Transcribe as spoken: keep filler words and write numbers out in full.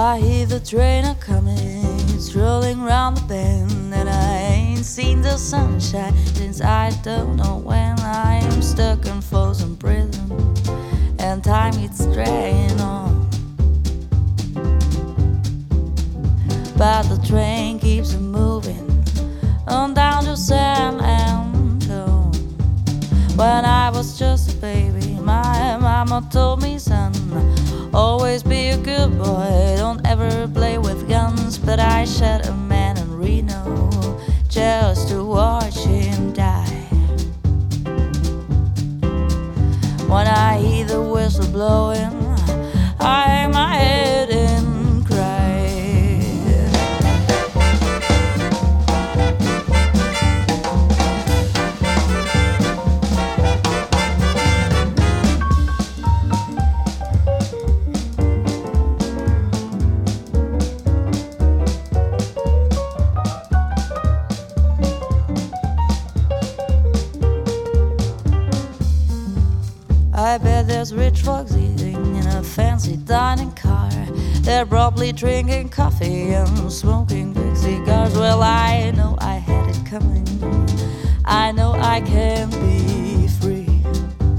I hear the train a coming, it's rolling round the bend, and I ain't seen the sunshine since I don't know when. I am stuck in frozen prison, and time it's dragging on. But the train keeps moving on down to San Antone. When I was just a baby, my mama told me, son, always be a good boy, don't ever play with guns. But I shot a man in Reno just to watch him die. When I hear the whistle blowing, I hang my head and cry. I bet there's rich folks eating in a fancy dining car. They're probably drinking coffee and smoking big cigars. Well, I know I had it coming, I know I can